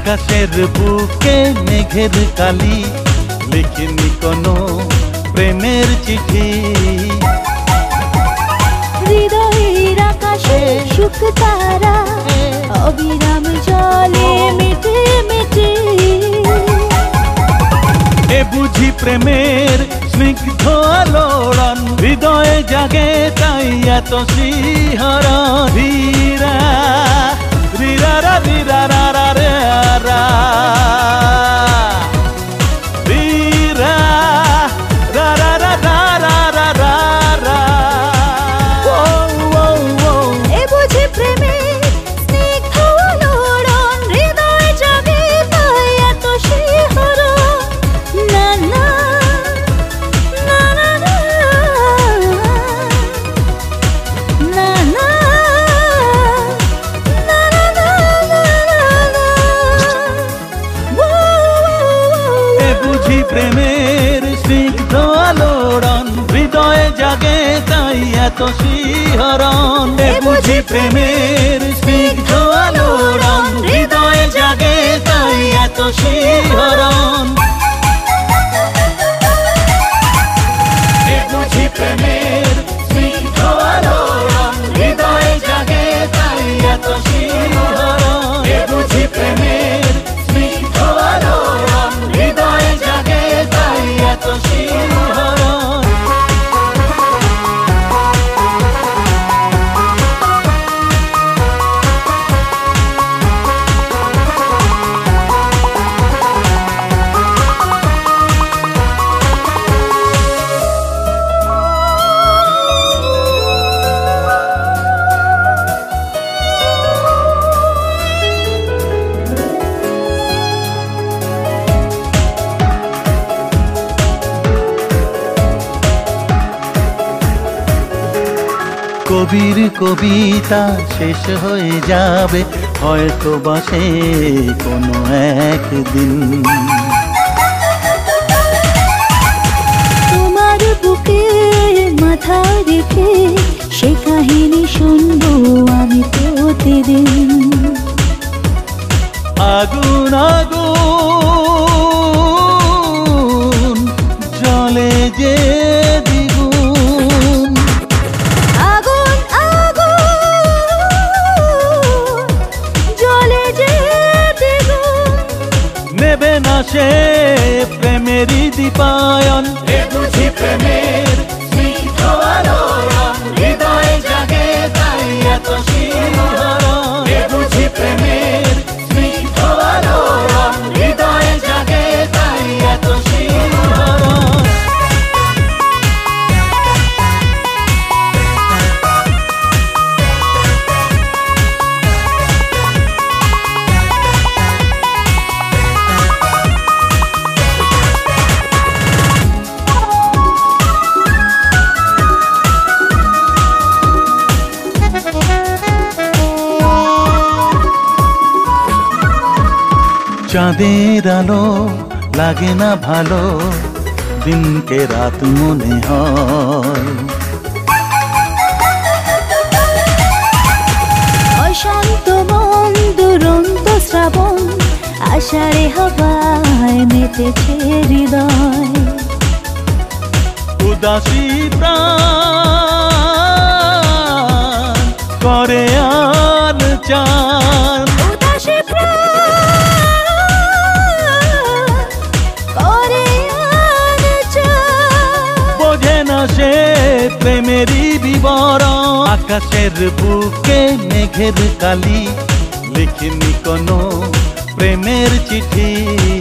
আকাশের বুকে মেঘের কালি, লিখিনি কোনো প্রেমের চিঠি। হৃদয়ের আকাশে সুখ তারা অবিরাম জলে মিটে মিটে। এ বুঝি প্রেমের স্নিগ্ধ আলোড়ন, হৃদয়ে জাগে তাই এত শিহরণ। ধীরা ধীরা রা ধীরা রা রা রে রা, ধীরা রা রা রা রা রা রা রা রা। এ বুঝি প্রেমের স্নিগ্ধ আলোড়ন, হৃদয়ে জাগে তাই এত শিহরণ। না না না না না না না প্রেমের স্নিগ্ধ আলোড়ন, হৃদয়ে জাগে তাই এত শিহরণ। এ বুঝি প্রেমের স্নিগ্ধ আলোড়ন, হৃদয়ে জাগে তাই এত শিহরণ। এ বুঝি প্রেমের স্নিগ্ধ আলোড়ন, হৃদয়ে জাগে তাই এত শিহরণ। এ বুঝি প্রেমের স্নিগ্ধ আলোড়ন, হৃদয়ে জাগে তাই এত শিহরণ। কবির কবিতা শেষ হয়ে যাবে হয়তো বাসে কোনো একদিন। তোমার বুকে মাথা রেখে সে কাহিনী শুনবো আমি প্রতিদিন। আগুন আগুন জলে যে দ্বিগুণ, আগুন আগুন জ্বলে যে দ্বিগুণ। নেবে না সে প্রেমেরই দীপায়ন। এ বুঝি প্রেমের স্নিগ্ধ আলোড়ন, হৃদয়ে জাগে তাই এত শিহরণ। এ বুঝি প্রেমের স্নিগ্ধ আলোড়ন, হৃদয়ে জাগে তাই এত শিহরণ। চাঁদের আলো লাগে না ভালো, দিনকে রাত মনে হয়। অশান্ত মন দুরন্ত শ্রাবণ, আষাঢ়ে হাওয়ায় মেতেছে হৃদয়। উদাসী প্রাণ করে আর চান, উদাসী প্রাণ করে আর চান। বোঝে না সে প্রেমেরই বিবরণ। আকাশের বুকে মেঘের কালি, লিখিনি কোনো প্রেমের চিঠি।